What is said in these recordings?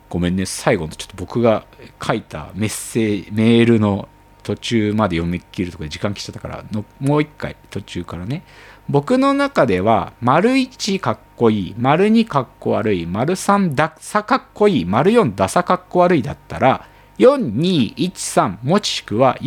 ごめんね、最後のちょっと僕が書いたメールの途中まで読み切るところで時間来ちゃったからもう一回途中からね。僕の中では、丸1かっこいい、丸2かっこ悪い、丸3ダサかっこいい、丸4ダサかっこ悪いだったら、4213もしくは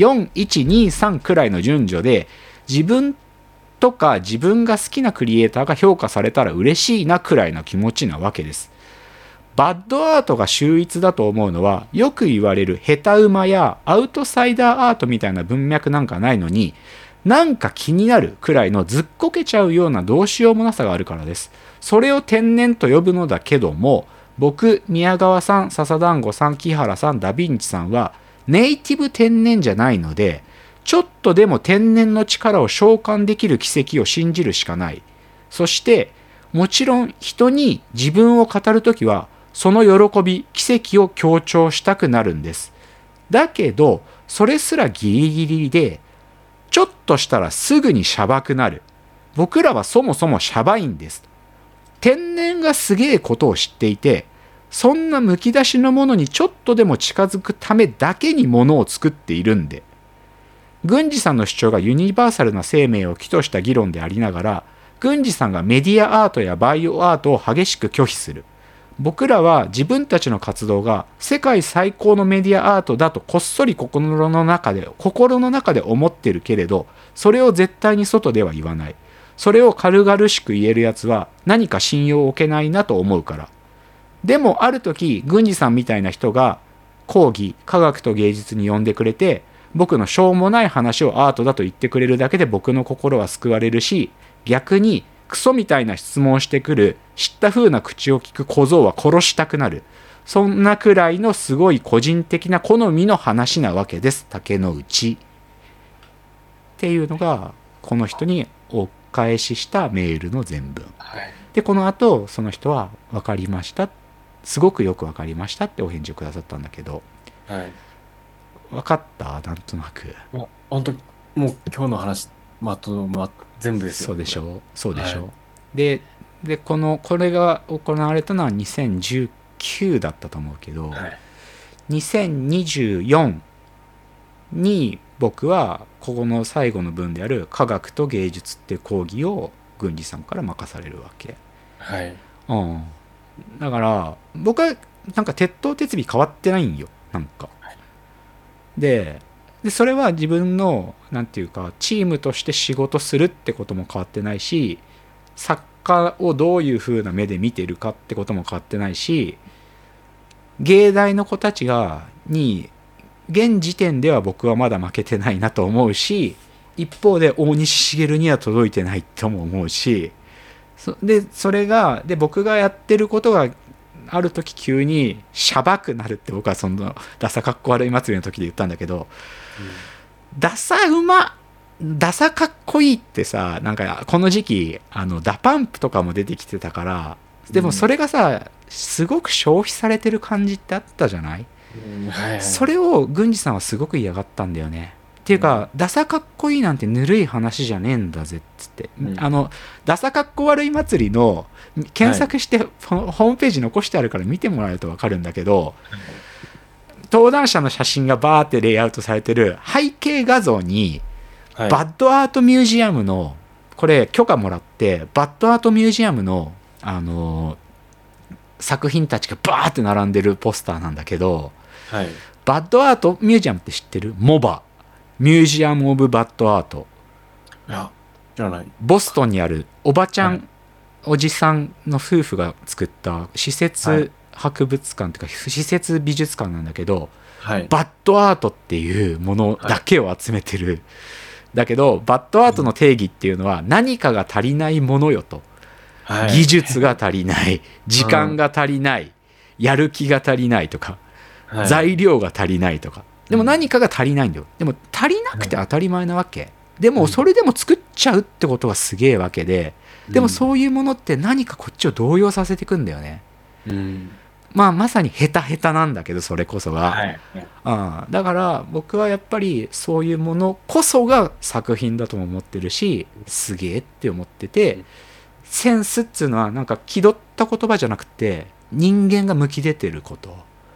4123くらいの順序で、自分とか自分が好きなクリエイターが評価されたら嬉しいなくらいの気持ちなわけです。バッドアートが秀逸だと思うのは、よく言われる下手馬やアウトサイダーアートみたいな文脈なんかないのに、なんか気になるくらいのずっこけちゃうようなどうしようもなさがあるからです。それを天然と呼ぶのだけども、僕、宮川さん、笹団子さん、木原さん、ダヴィンチさんはネイティブ天然じゃないので、ちょっとでも天然の力を召喚できる奇跡を信じるしかない。そして、もちろん人に自分を語るときは、その喜び、奇跡を強調したくなるんです。だけど、それすらギリギリで、ちょっとしたらすぐにシャバくなる。僕らはそもそもシャバいんです。天然がすげえことを知っていて、そんなむき出しのものにちょっとでも近づくためだけにものを作っているんで。郡司さんの主張がユニバーサルな生命を起とした議論でありながら、郡司さんがメディアアートやバイオアートを激しく拒否する。僕らは自分たちの活動が世界最高のメディアアートだとこっそり心の中で思ってるけれど、それを絶対に外では言わない。それを軽々しく言えるやつは何か信用を置けないなと思うから。でもある時、郡司さんみたいな人が講義、科学と芸術に呼んでくれて、僕のしょうもない話をアートだと言ってくれるだけで僕の心は救われるし、逆にクソみたいな質問をしてくる知った風な口を聞く小僧は殺したくなる。そんなくらいのすごい個人的な好みの話なわけです。竹之内っていうのがこの人にお返ししたメールの全文、 はい。 でこの後その人は分かりました、すごくよく分かりましたってお返事をくださったんだけど、 はい。 分かったなんとなく。 もう、本当もう今日の話、全部ですよ、これ。 そうでしょう、そうでしはい。 ょう。でこれが行われたのは2019だったと思うけど、 はい。 2024に僕はここの最後の文である科学と芸術っていう講義を郡司さんから任されるわけ。 はい。 うん。だから僕はなんか鉄頭鉄尾変わってないんよ、なんか。でそれは自分のなんていうかチームとして仕事するってことも変わってないし、作家をどういう風な目で見てるかってことも変わってないし、芸大の子たちに現時点では僕はまだ負けてないなと思うし、一方で大西茂には届いてないとも思うし、それがで僕がやってることがある時急にシャバくなるって僕はそのダサかっこ悪い祭りの時で言ったんだけど、 うん。 ダサうまダサかっこいいってさ、なんかこの時期ダパンプとかも出てきてたから、でもそれがさすごく消費されてる感じってあったじゃない。 うん。はい。はい。 それを郡司さんはすごく嫌がったんだよね。っていうか、 うん。 ダサかっこいいなんてぬるい話じゃねえんだぜっつって、 うん。 ダサかっこ悪い祭りの検はい。 索してホームページ残してあるから見てもらえると分かるんだけど、 はい。 登壇者の写真がバーってレイアウトされてる背景画像にはい。 バッドアートミュージアムの、これ許可もらってバッドアートミュージアムの作品たちがバーって並んでるポスターなんだけど、 はい。 バッドアートミュージアムって知ってる？モバミュージアム・オブ・バッドアート、 いや、知らない。 ボストンにあるおばちゃはい。 んおじさんの夫婦が作った施はい。 設博物館というか施設美術館なんだけど、 はい。 バッドアートっていうものはい。 だけを集めてる。だけどバッドアートの定義っていうのは何かが足りないものよと。 はい。 技術が足りない、時うん。 間が足りない、やる気が足りないとか、 はい。 材料が足りないとか、でもうん。 何かが足りないんだよ。でも足りなくはい。 て当たり前なわけで、 うん。 もそれでも作っちゃうってことがすげえわけで、でもうん。 そういうものって何かこっちを動揺させていくんだよね。 うん。 まあまさにヘタヘタなんだけど、それこそが、 はい。はい。 だから僕はやっぱりそういうものこそが作品だとも思ってるし、すげえって思ってて、 うん。 センスっていうのはなんか気取った言葉じゃなくて人間が向き出てること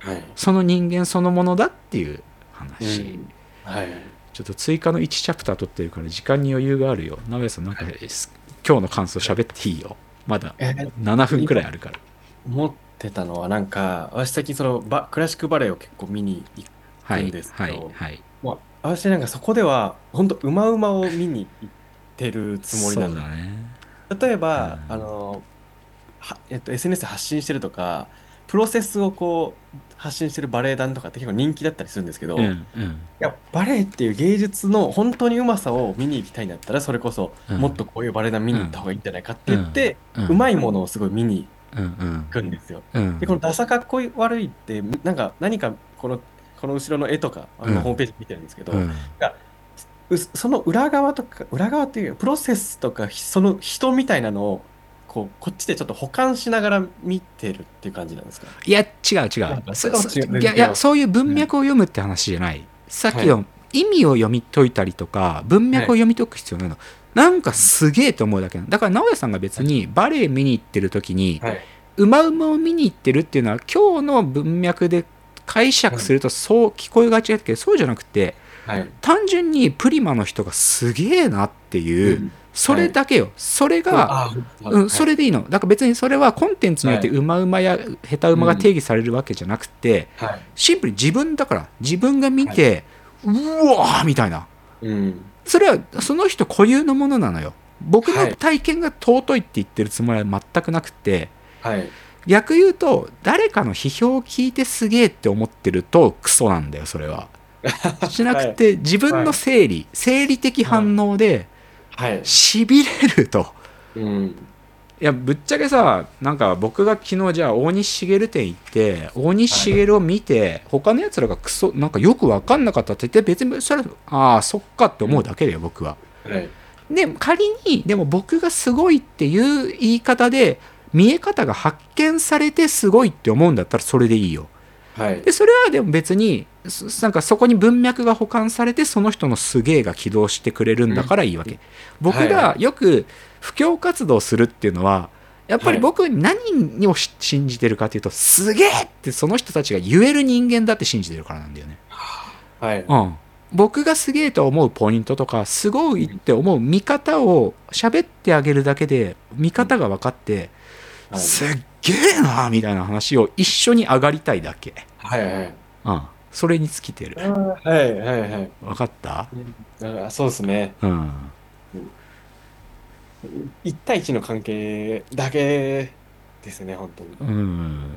はい。 その人間そのものだっていう話、 うん。はい。 ちょっと追加の1チャプター取ってるから時間に余裕があるよ。直江さんなんか今日の感想喋っていいよ。まだえ、 7分くらい今あるから。 思ってたのは、なんか、私最近そのクラシックバレエを結構見に行はいくんですけはいど、 はい。 まあ、私なんかそこでは、本当うまうまを見に行ってるつもりそなんです。 うだね。 例えうんば、SNS で発信してるとか、プロセスをこう、発信してるバレエ団とかって結構人気だったりするんですけど、 うんうんいや、バレエっていう芸術の本当にうまさを見に行きたいんだったら、それこそうんもっとこういうバレエ団見うんに行った方がいいんじゃないかってうん言って、ううんまいものをすごい見にうん行くんですよ。で、こうんのダサかっこ悪いって、なんか何かこの後ろの絵とか、 うんホームページ見てるんですけど、 うんがその裏側とか、裏側っていうプロセスとか、その人みたいなのを、こっちでちょっと補完しながら見てるっていう感じなんですか？ いや違う違う、 なんか、それとも全然違います。 そういう文はい。 脈を読むって話じゃない。さっはい。 きの意味を読み解いたりとか文はい。 脈を読み解く必要ないの。なんかすげえと思うだけなの。だから直哉さんが別にバレエ見に行ってる時にはい。 うまうまを見に行ってるっていうのは今日の文脈で解釈するとそう聞こえがちだけど、そうじゃなくてはい。 単純にプリマの人がすげえなっていう、 うん。 そはい。 れだけよ。それが、 本当だ。はい。 それでいいの。だから別にそれはコンテンツによってはい。 うまうまや下手うまが定うん。 義されるわけじゃなくて、 はい。 シンプルに自分だから、自分が見はい。 て、うわーみたいな。 うん。 それはその人固有のものなのよ。僕のはい。 体験が尊いって言ってるつもりは全くなくて、 はい。 逆言うと、誰かの批評を聞いてすげえって思ってるとクソなんだよ、それは。しなくはい。 て、自分のはい。 生理的はい。 反応で、 はい。 しびれると。 うん。 いや、ぶっちゃけさ、なんか僕が昨日じゃあ大西茂店行って、大西はい。 茂を見て、他の奴らがクソ、なんかよくわかんなかったって言って、別にそれ、ああ、そっかって思ううん。 だけだよ、僕は。 はい。 で、仮に、でも僕がすごいっていう言い方で、見え方が発見されてすごいって思うんだったらそれでいいよ。 はい。 で、それはでも別に、なんかそこに文脈が保管されて、その人のすげえが起動してくれるんだうん。 からいいわけ。僕がはい。 よく布教活動するっていうのは、やっぱりはい。 僕何を信じてるかというと、すげえってその人たちが言える人間だって信じてるからなんだよね。 はい。 うん。僕がすげえと思うポイントとか、すごいっうん。 て思う見方を喋ってあげるだけで、見うん。 方が分かって、 はい。 すっげえなみたいな話を一緒に上がりたいだけ。 はい。はい。 うん。それに尽きてる。 はい。はい。はい。 分かった。 うん。そうですね。 うん。 うん。一対一の関係だけですね、本当に。 うん。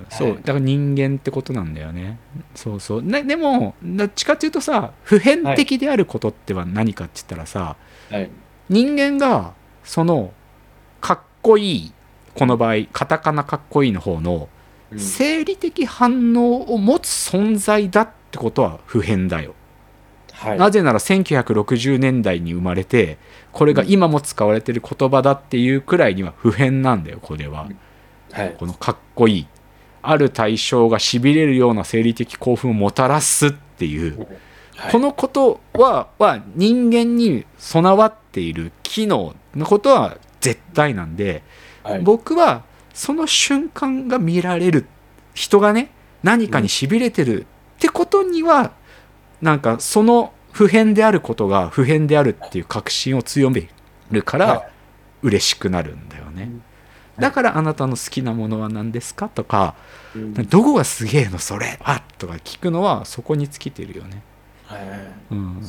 そう。 はい。 だから人間ってことなんだよね。そうそう。でも、どっちかっていうとさ、普遍はい。 的であることっては何かって言ったらさ、 はい。 人間が、その、かっこいい、こうん。 の場合、カタカナかっこいいの方の、 うん。 生理的反応を持つ存在だってことは普遍だよ。 はい。 なぜなら1960年代に生まれて、これうん。 が今も使われている言葉だっていうくらいには普遍なんだよ、これは。 うん。はい。 このかっこいい。ある対象がしびれるような生理的興奮をもたらすっていう。 うん。はこい。 のことは人間に備わっている機能のことは絶対なんで、 はい。 僕はその瞬間が見られる。人がね、何かにうん。 しびれてるってことには、なんかその普遍であることが普遍であるっていう確信を強めるからはい。 嬉しくなるんだよね。 うん。はい。 だからあなたの好きなものは何ですかとか、 うん。 どこがすげえのそれはとか聞くのはそこに尽きてるよね。 はい。 うん。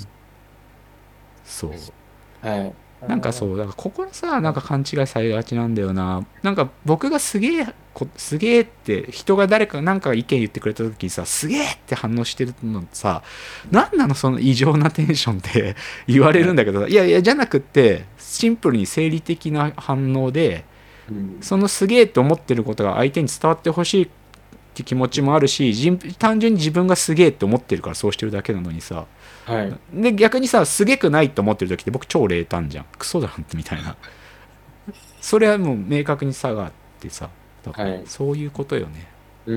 そう。 はい。 なんかそう、だからここのさ、なんか勘違いされがちなんだよな。なんか僕がすげえって人が誰かなんか意見言ってくれた時にさ、すげえって反応してるのさ、なんなのその異常なテンションって言われはい。 るんだけど、いやいやじゃなくって、シンプルに生理的な反応で、 うん。 そのすげえと思ってることが相手に伝わってほしいって気持ちもあるし、単純に自分がすげえって思ってるからそうしてるだけなのにさ、 はい。 で逆にさすげくないと思ってる時って僕超冷淡じゃん、クソだなんてみたいな。それはもう明確に差があってさ、だからはい。 そういうことよね。 うん。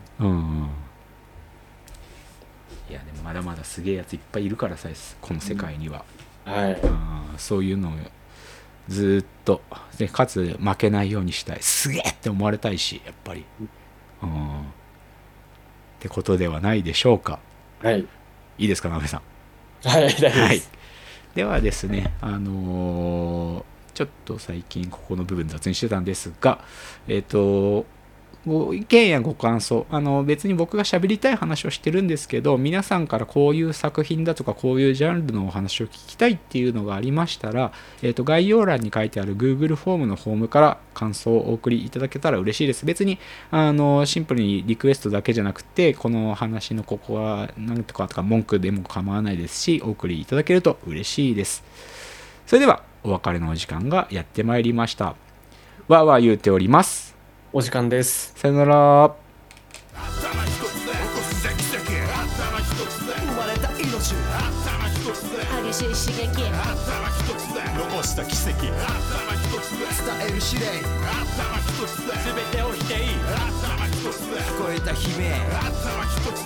うんうん。いやでもまだまだすげえやついっぱいいるからさ、この世うん。 界には。 はい。 うん、そういうのをずーっとで、かつ負けないようにしたい、すげえって思われたいし、やっぱり。うん。 ってことではないでしょうか。 はい。 いいですか、なべさん。 はい、大丈夫はい。 です。 ではですね、ちょっと最近ここの部分雑にしてたんですが、ご意見やご感想、別に僕が喋りたい話をしてるんですけど、皆さんからこういう作品だとかこういうジャンルのお話を聞きたいっていうのがありましたら、概要欄に書いてある Google フォームのフォームから感想をお送りいただけたら嬉しいです。別にシンプルにリクエストだけじゃなくて、この話のここは何とかとか文句でも構わないですし、お送りいただけると嬉しいです。それではお別れのお時間がやってまいりました。わーわー言うております。 お時間です。 さよなら。 頭一つで起こす奇跡、頭一つで生まれた命、頭一つで激しい刺激、頭一つで残した奇跡、頭一つで伝える指令、頭一つで全てを否定、頭一つで聞こえた悲鳴、頭一つ